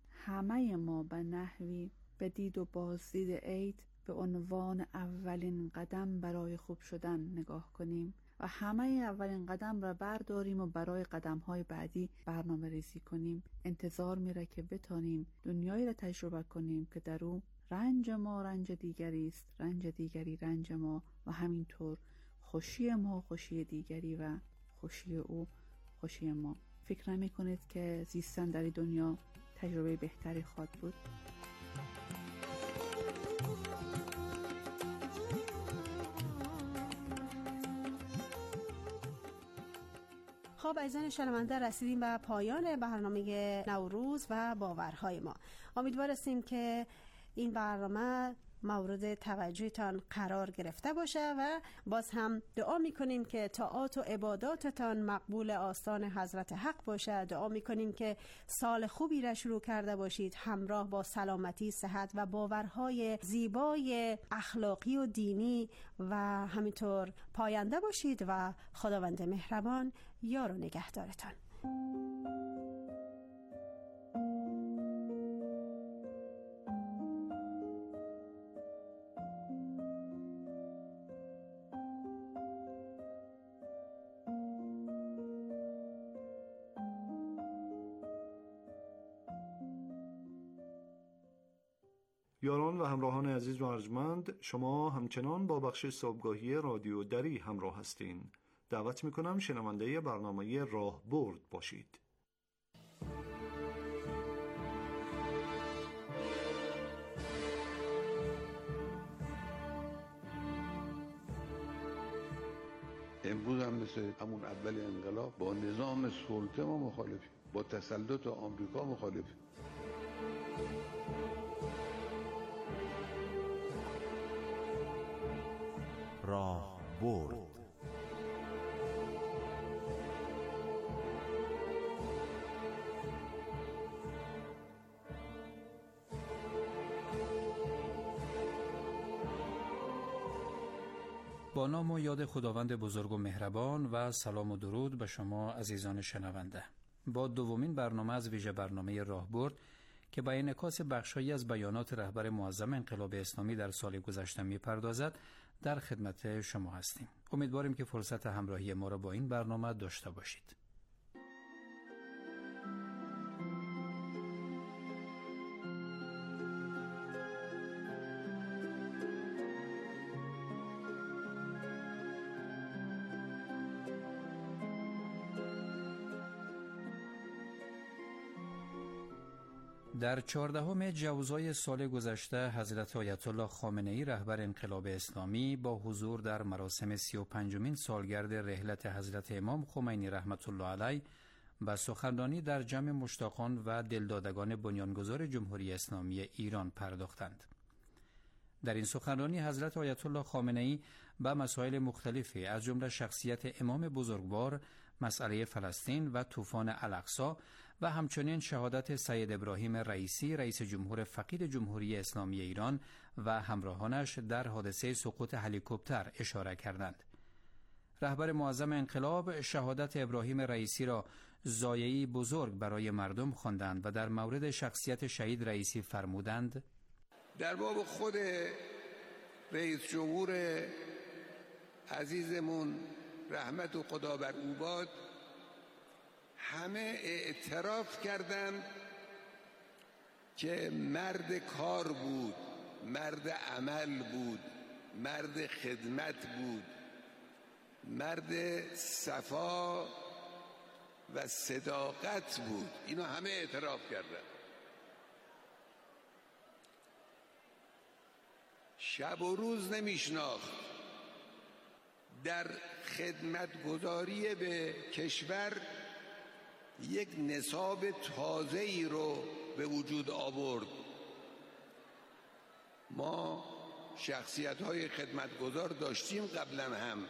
همه ما به نحوی به دید و بازدید عید به عنوان اولین قدم برای خوب شدن نگاه کنیم و همه اولین قدم را برداریم و برای قدم‌های بعدی برنامه ریزی کنیم، انتظار میره که بتانیم دنیایی را تجربه کنیم که در او رنج ما رنج دیگری است، رنج دیگری رنج ما و همینطور خوشی ما خوشی دیگری و خوشی او خوشی ما. فکر نمی کنید که زیستن در این دنیا تجربه بهتری خواهد بود؟ خب عزیزان شنونده، رسیدیم به پایان برنامه نوروز و باورهای ما. امیدوار هستیم که این برنامه مورد توجهتان قرار گرفته باشه و باز هم دعا میکنیم که طاعات و عباداتتان مقبول آستان حضرت حق باشه. دعا میکنیم که سال خوبی را شروع کرده باشید همراه با سلامتی، صحت و باورهای زیبای اخلاقی و دینی و همینطور پاینده باشید و خداوند مهربان یار و نگهدارتان. یاران و همراهان عزیز و ارجمند، شما همچنان با بخش صبحگاهی رادیو دری همراه هستین. دعوت میکنم شنونده برنامه راهبرد باشید. امروز هم مثل همون اول انقلاب با نظام سلطه ما مخالفیم، با تسلط آمریکا مخالفیم. راه برد. با نام و یاد خداوند بزرگ و مهربان و سلام و درود به شما عزیزان شنونده. با دومین برنامه از ویژه برنامه راهبرد که با انعکاس بخشایی از بیانات رهبر معظم انقلاب اسلامی در سال گذشته می‌پردازد در خدمت شما هستیم. امیدواریم که فرصت همراهی ما را با این برنامه داشته باشید. در 14 جوزای سال گذشته حضرت آیت الله خامنه‌ای رهبر انقلاب اسلامی با حضور در مراسم 35مین سالگرد رحلت حضرت امام خمینی رحمت الله علیه به سخنرانی در جمع مشتاقان و دلدادگان بنیانگذار جمهوری اسلامی ایران پرداختند. در این سخنرانی حضرت آیت الله خامنه‌ای به مسائل مختلفی از جمله شخصیت امام بزرگوار، مسئله فلسطین و طوفان الاقصی و همچنین شهادت سید ابراهیم رئیسی رئیس جمهور فقید جمهوری اسلامی ایران و همراهانش در حادثه سقوط هلیکوپتر اشاره کردند. رهبر معظم انقلاب شهادت ابراهیم رئیسی را ضایعه‌ای بزرگ برای مردم خواندند و در مورد شخصیت شهید رئیسی فرمودند: در باب خود رئیس جمهور عزیزمون رحمت و خدا بر او باد همه اعتراف کردند که مرد کار بود، مرد عمل بود، مرد خدمت بود، مرد صفا و صداقت بود. اینو همه اعتراف کردند. شب و روز نمیشناخت. در خدمتگزاری به کشور یک نصاب تازه‌ای رو به وجود آورد. ما شخصیت‌های خدمتگزار داشتیم قبلا هم،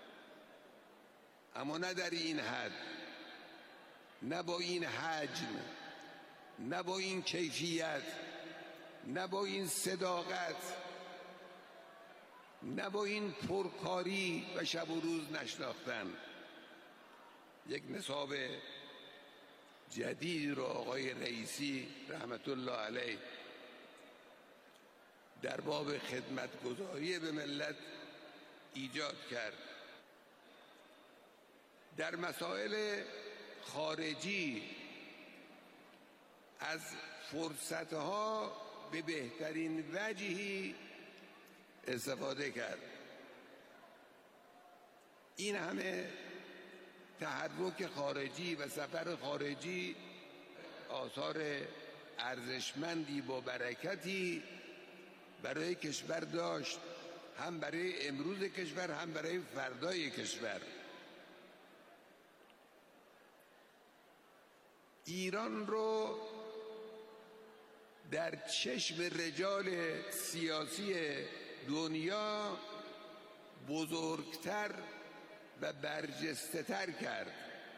اما نه در این حد، نه با این حجم، نه با این کیفیت، نه با این صداقت، نه با این پرکاری و شب و روز نشناختن. یک نصاب جدید رو آقای رئیسی رحمت الله علیه در باب خدمتگزاری به ملت ایجاد کرد. در مسائل خارجی از فرصتها به بهترین وجهی استفاده کرد. این همه تحرک خارجی و سفر خارجی آثار ارزشمندی با برکتی برای کشور داشت، هم برای امروز کشور هم برای فردای کشور. ایران رو در چشم رجال سیاسی دنیا بزرگتر و برجسته تر کرد.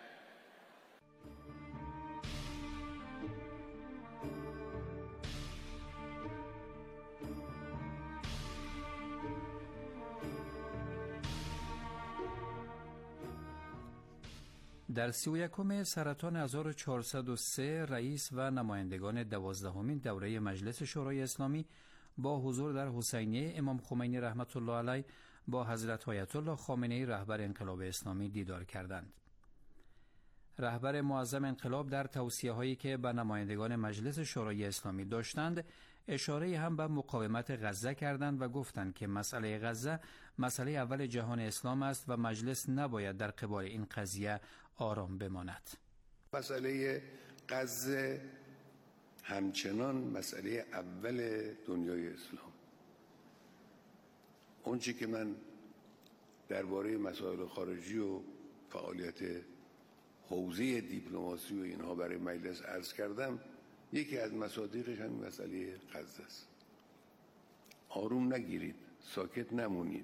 در 31 سرطان 1403 رئیس و نمایندگان 12مین دوره مجلس شورای اسلامی با حضور در حسینیه امام خمینی رحمت الله علیه با حضرت آیت الله خامنه‌ای رهبر انقلاب اسلامی دیدار کردند. رهبر معظم انقلاب در توصیه‌هایی که به نمایندگان مجلس شورای اسلامی داشتند، اشاره هم به مقاومت غزه کردند و گفتند که مسئله غزه مسئله اول جهان اسلام است و مجلس نباید در قبال این قضیه آرام بماند. مسئله غزه همچنان مسئله اول دنیای اسلام. اون چی که من درباره مسائل خارجی و فعالیت حوزه دیپلماسی و اینها برای مجلس عرض کردم، یکی از مصادیقش همین مسئله غزه است. آروم نگیرید، ساکت نمونید،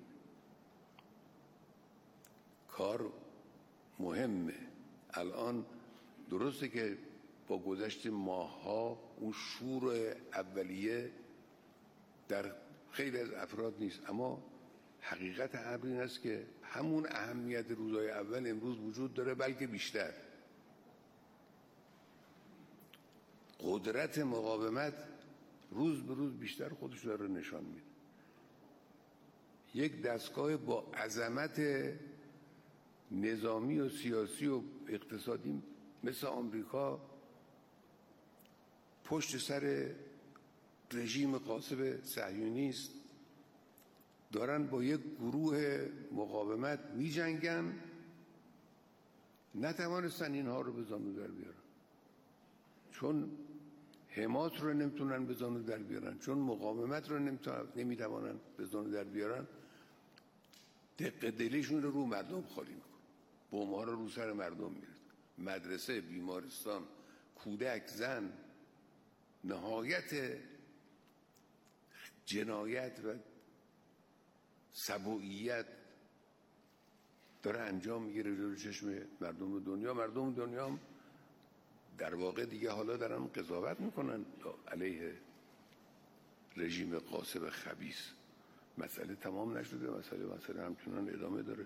کار مهمه. الان درسته که با گذشت ماه‌ها اون شور اولیه در خیلی از افراد نیست، اما حقیقت امر این است که همون اهمیت روزهای اول امروز وجود داره، بلکه بیشتر. قدرت مقاومت روز به روز بیشتر خودش داره نشان میده. یک دستگاه با عظمت نظامی و سیاسی و اقتصادی مثل آمریکا پشت سر رژیم غاصب صهیونیست دارن با یک گروه مقاومت می جنگن، نتوانستن اینها رو به زانو در بیارن، چون حماس رو نمیتونن به زانو در بیارن، چون مقاومت رو نمیتوانن به زانو در بیارن. دق دلیشون رو مردم خالی میکنن، بمب‌ها رو سر مردم میرن، مدرسه، بیمارستان، کودک، زن. نهایت جنایت و سبوعیت داره انجام میگیره جلوی چشم مردم دنیا. مردم دنیا هم در واقع دیگه حالا دارن قضاوت میکنن علیه رژیم غاصب خبیث. مسئله تمام نشده، مسئله همچنان ادامه داره.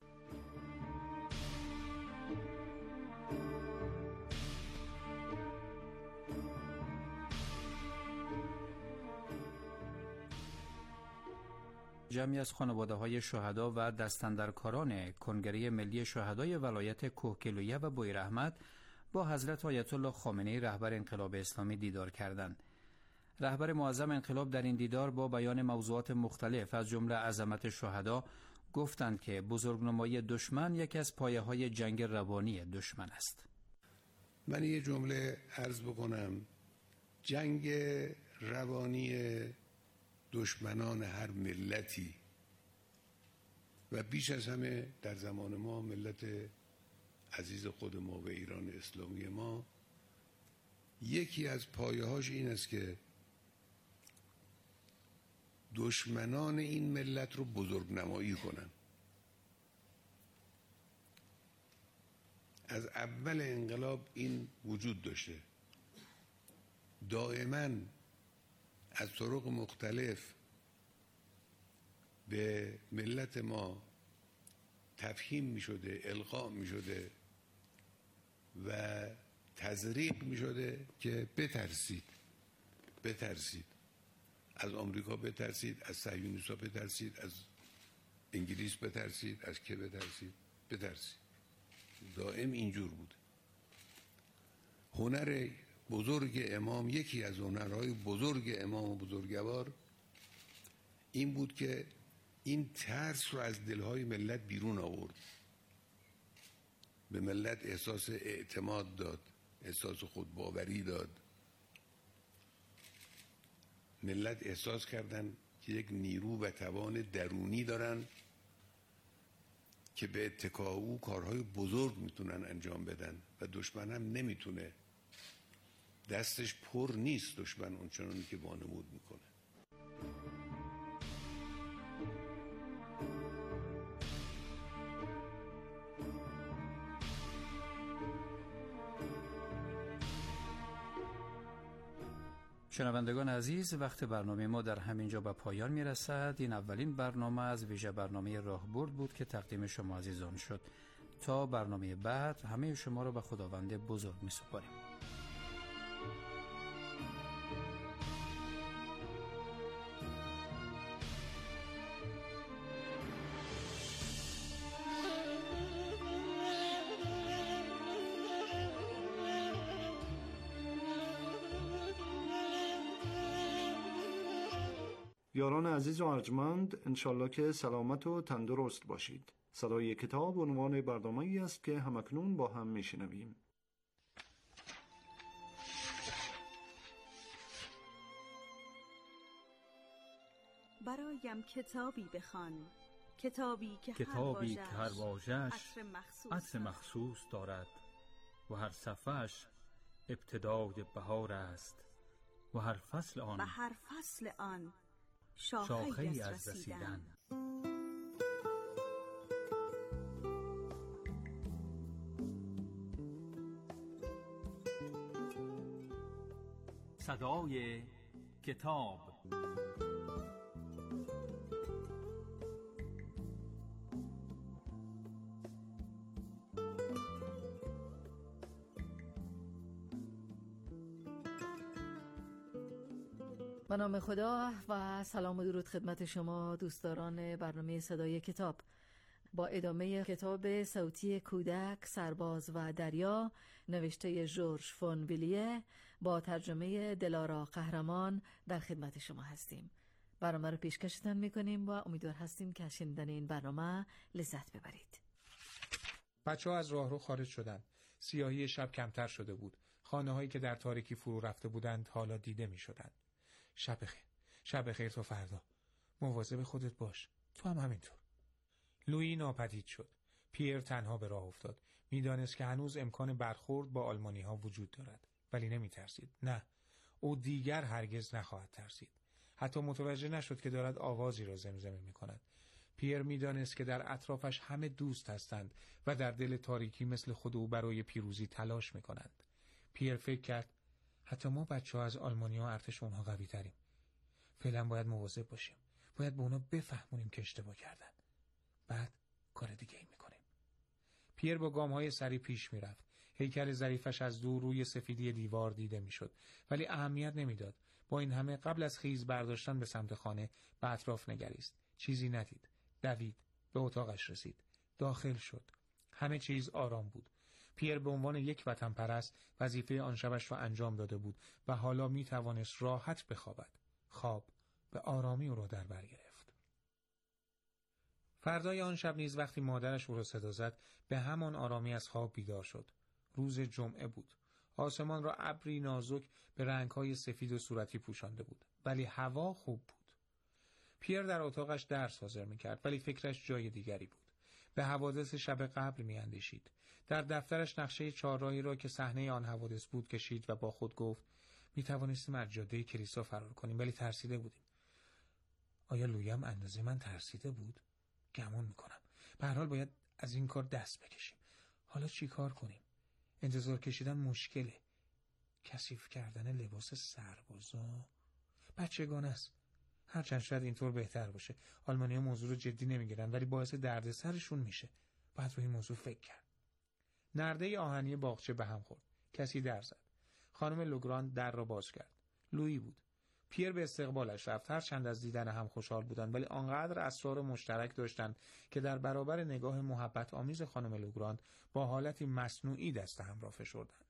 جمعی از خانواده‌های شهدا و دستاندرکاران کنگره ملی شهدای ولایت کوهگیلویه و بویراحمد با حضرت آیت الله خامنه‌ای رهبر انقلاب اسلامی دیدار کردند. رهبر معظم انقلاب در این دیدار با بیان موضوعات مختلف از جمله عظمت شهدا گفتند که بزرگنمایی دشمن یکی از پایه‌های جنگ روانی دشمن است. من یه جمله عرض بکنم. جنگ روانی دشمنان هر ملتی و بیش از همه در زمان ما ملت عزیز خود ما و ایران اسلامی ما، یکی از پایه‌هاش این است که دشمنان این ملت رو بزرگنمایی کنن. از اول انقلاب این وجود داشته، دائما از طرق مختلف به ملت ما تفهیم می شده، القا می شده و تزریق می شده که بترسید از آمریکا، بترسید از صهیونیست‌ها، بترسید از انگلیس، بترسید از که بترسید. دائم اینجور بود. هنر بزرگ امام، یکی از هنرهای بزرگ امام و بزرگوار این بود که این ترس رو از دلهای ملت بیرون آورد، به ملت احساس اعتماد داد، احساس خودباوری داد. ملت احساس کردن که یک نیرو و توان درونی دارن که به اتکا او کارهای بزرگ میتونن انجام بدن و دشمن هم نمیتونه، دستش پر نیست دشمن اونچنانی که وانمود میکنه. شنوندگان عزیز، وقت برنامه ما در همینجا به پایان میرسد. این اولین برنامه از ویژه برنامه راهبرد بود که تقدیم شما عزیزان شد. تا برنامه بعد همه شما را به خداوند بزرگ میسپاریم. یاران عزیز و ارجمند، انشالله که سلامت و تندرست باشید. صدای کتاب عنوان برنامه‌ای است که همکنون با هم میشنویم. برایم کتابی بخوان کتابی که هر واژه‌اش عطر مخصوص دارد و هر صفحه‌اش ابتدای بهار است و هر فصل آن شاخه‌ای از رسیدن. صدای کتاب. به نام خدا و سلام و درود خدمت شما دوستداران برنامه صدای کتاب. با ادامه کتاب صوتی کودک، سرباز و دریا نوشته ژورژ فون ویلیه با ترجمه دلارا قهرمان در خدمت شما هستیم. برنامه رو پیشکشتن میکنیم و امیدوار هستیم که شنیدن این برنامه لذت ببرید. بچه‌ها از راهرو خارج شدند. سیاهی شب کمتر شده بود. خانه‌هایی که در تاریکی فرو رفته بودند حالا دیده می‌شدند. شب بخیر. شب بخیر تا فردا. مواظب خودت باش. تو هم همینطور. لویی ناپدید شد. پیر تنها به راه افتاد. میدانست که هنوز امکان برخورد با آلمانی‌ها وجود دارد، ولی نمی‌ترسید. نه، او دیگر هرگز نخواهد ترسید. حتی متوجه نشد که دارد آوازی را زمزمه می‌کند. پیر میدانست که در اطرافش همه دوست هستند و در دل تاریکی مثل خود او برای پیروزی تلاش می‌کنند. پیر فکر کرد حتی ما بچه‌ها از آلمانی‌ها ارتش اونها قوی‌تریم. فعلا باید مواظب باشیم. باید به اونا بفهمونیم که اشتباه کردن. بعد کار دیگه ای میکنیم. پیر با گام‌های سری پیش میرفت. هیکل ظریفش از دور روی سفیدی دیوار دیده میشد، ولی اهمیت نمیداد. با این همه قبل از خیز برداشتن به سمت خانه به اطراف نگریست. چیزی ندید. دوید. به اتاقش رسید. داخل شد. همه چیز آرام بود. پیر به عنوان یک وطن پرست وظیفه آن شبش را انجام داده بود و حالا می توانست راحت بخوابد. خواب به آرامی او را در بر گرفت. فردای آن شب نیز وقتی مادرش او را صدا زد به همان آرامی از خواب بیدار شد. روز جمعه بود. آسمان را ابری نازک به رنگ‌های سفید و صورتی پوشانده بود، ولی هوا خوب بود. پیر در اتاقش درس حاضر می‌کرد، ولی فکرش جای دیگری بود. به حوادث شب قبل می‌اندیشید. در دفترش نقشه چهارراهی را که صحنه آن حوادث بود کشید و با خود گفت می‌توانستیم از جاده کلیسا فرار کنیم، ولی ترسیده بودیم. آیا لویی هم اندازه من ترسیده بود؟ گمان می‌کنم. به هر حال باید از این کار دست بکشیم. حالا چی کار کنیم؟ انتظار کشیدن مشکله. کثیف کردن لباس سربازا بچگانه است. هرچند شاید اینطور بهتر باشه. آلمانی‌ها موضوع رو جدی نمیگیرن، ولی باعث دردسرشون میشه. باید روی این موضوع فکر کرد. نرده آهنی باغچه به هم خورد. کسی در زد. خانم لوگران در را باز کرد. لویی بود. پیر به استقبالش رفت. هرچند از دیدن هم خوشحال بودند، ولی آنقدر اسرار مشترک داشتند که در برابر نگاه محبت آمیز خانم لوگران با حالتی مصنوعی دست هم را فشردند.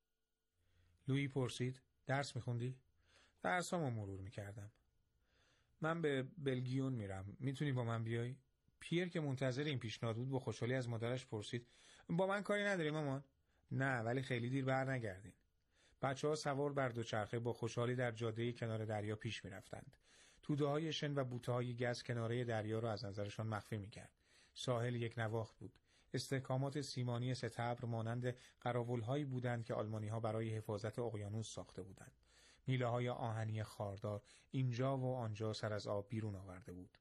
لویی پرسید: درس میخوندی؟ درسامو مرور میکردم. من به بلگیون میرم. میتونی با من بیای؟ پیر که منتظر این پیشنهاد بود با خوشحالی از مادرش پرسید: با من کاری نداری مامان؟ نه، ولی خیلی دیر بر نگردین. بچه‌ها سوار بر دوچرخه با خوشحالی در جاده کنار دریا پیش می‌رفتند. توده‌های شن و بوته‌های گز کناره دریا را از نظرشان مخفی می‌کرد. ساحل یک نواخت بود. استحکامات سیمانی ستبر مانند قراول‌هایی بودند که آلمانی‌ها برای حفاظت اقیانوس ساخته بودند. میله‌های آهنی خاردار اینجا و آنجا سر از آب بیرون آورده بود.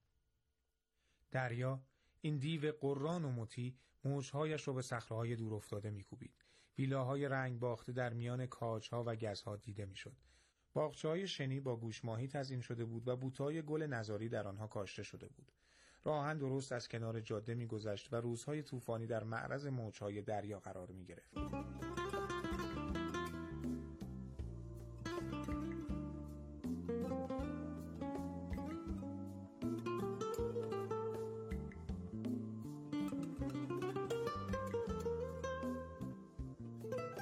دریا، این دیو قران و مطیع، موج‌هایش را به صخره‌های دور افتاده می‌کوبید. ویلاهای رنگ باخته در میان کاج‌ها و گزها دیده می‌شد. باغچه‌های شنی با گوشماهی تزیین شده بود و بوته‌های گل نزاری در آنها کاشته شده بود. راهن درست از کنار جاده می‌گذشت و روزهای طوفانی در معرض موج‌های دریا قرار می‌گرفت.